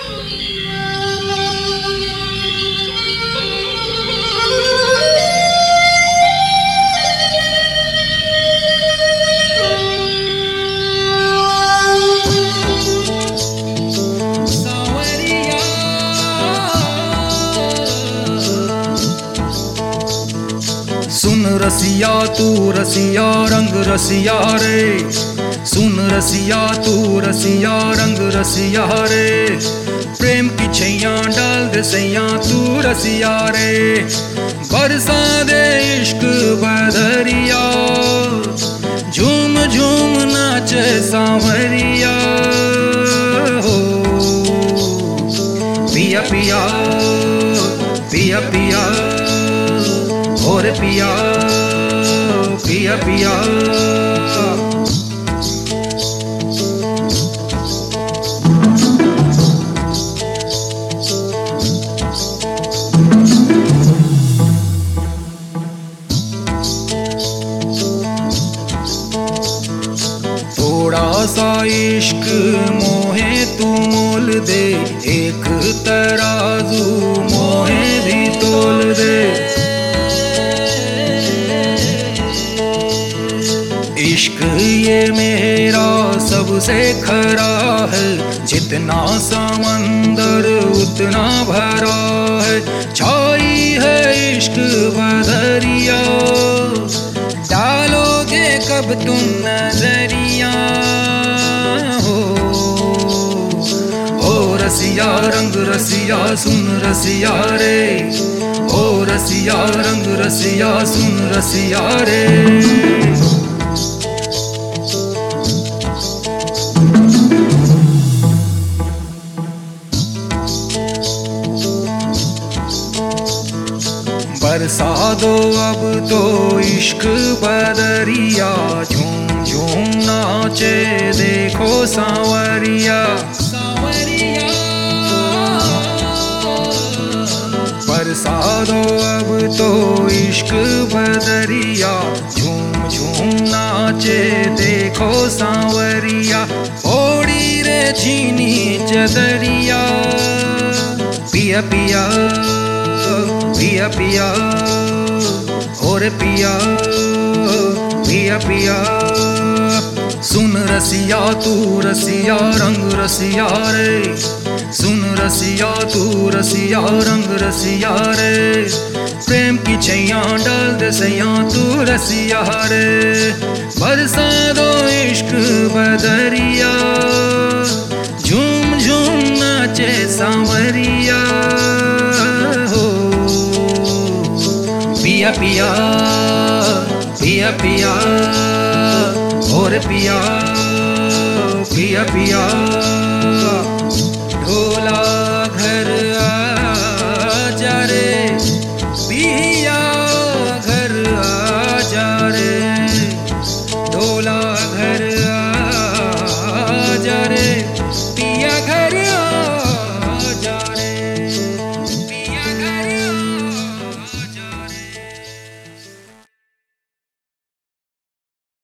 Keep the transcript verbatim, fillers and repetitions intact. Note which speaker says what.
Speaker 1: सुन रसिया तू रसिया रंग रसिया रे, सुन रसिया तू रसिया रंग रसिया रे, प्रेम की छैया डाल दे सैया तू रसिया रे, बरसा दे इश्क बदरिया, झूम झूम नाचे सांवरिया हो। पिया पिया पिया पिया और पिया पिया पिया थोड़ा सा इश्क मोहे तू मोल दे, एक तराजू मोहे भी तोल दे। इश्क ये मेरा सबसे खरा है, जितना समंदर उतना भरा है, छाई है इश्क बदरिया, डालोगे कब तुम नजरिया हो। ओ रसिया रंग रसिया सुन रसिया रे, ओ रसिया रंग रसिया सुन रसिया रे। बरसा दो अब तो इश्क बदरिया, झूम झूम नाचे देखो सांवरिया सांवरिया। बरसा दो अब तो इश्क बदरिया, झूम झूम नाचे देखो सांवरिया, ओड़ी रे छीनी चदरिया। पिया पिया पिया पिया और पिया पिया पिया। सुन रसिया तू रसिया रंग रसिया रे, सुन रसिया तू रसिया रंग रसिया रे, प्रेम की छैया डाल दे सैया तू रसिया रे, बरसा दो इश्क बदरिया, झूम झूम नाचे सांवरिया हो। पिया पिया पिया पिया और पिया पिया पिया ढोला